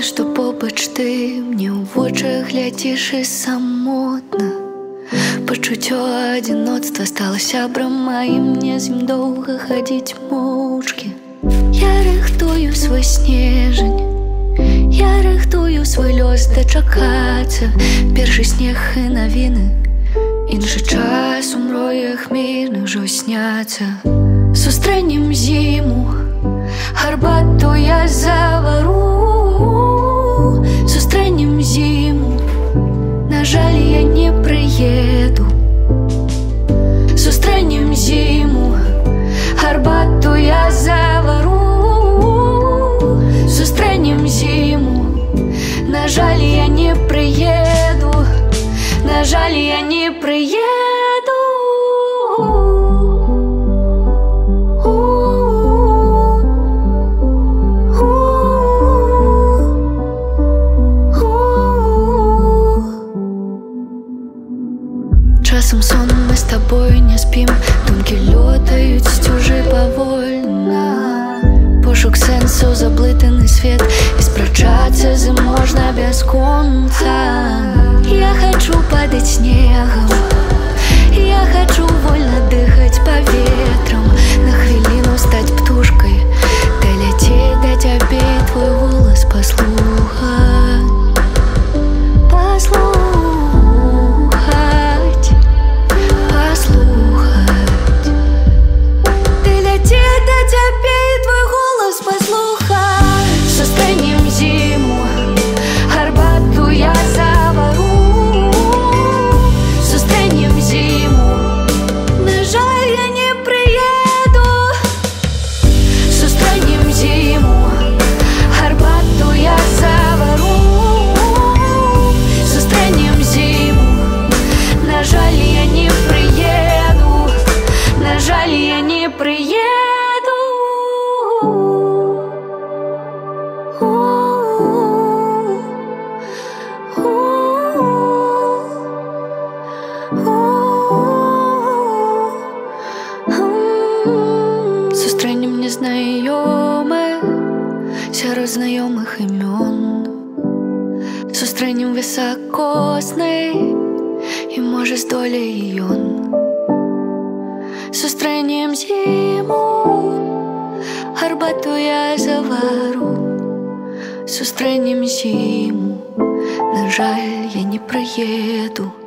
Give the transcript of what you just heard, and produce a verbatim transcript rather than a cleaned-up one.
што побач ты мне ў вочы глядзіш і самотна. Пачуццё адзіноцтва стала сябрам маім, мне з ім доўга хадзіць моўчкі. Я рыхтую свой снежань, я рыхтую свой лёс дачакацца. Першы снег і навіны, іншы час у мроях мірных ўжо сняцца. Сустрэнем зіму, гарбату я завару. Сустрэнем зіму, на жаль, я не прыеду. Сустрэнем зіму, гарбату я завару. Сустрэнем зіму, на жаль, я не прыеду. На жаль, я не прыеду. Часам сон мы з табою не спім, думкі лётаюць сцюжы павольна. Пошук сэнсу, заблытаны свет, і спрачацца з ім можна бясконца. Я хочу падаць снегам, я хочу вольна дыхаць паветрам. На хвіліну стаць птушкай, даляцець да цябе і твой голас паслухаць. Паслухаць, паслухаць. Даляцець да цябе і твой голас паслухаць. Сустрэнем зіму, гарбату я завару. Сустрэнем зіму, на жаль, я не прыеду. Сустрэнем зіму, гарбату я завару. Сустрэнем зіму, на жаль, я не прыеду. На жаль, я не прыеду. Сустрэнем незнаёмых сярод знаёмых імён. Сустрэнем высакосны, і можа здолее ён. Сустрэнем зіму, гарбату я завару. Сустрэнем зіму, на жаль, я не прыеду.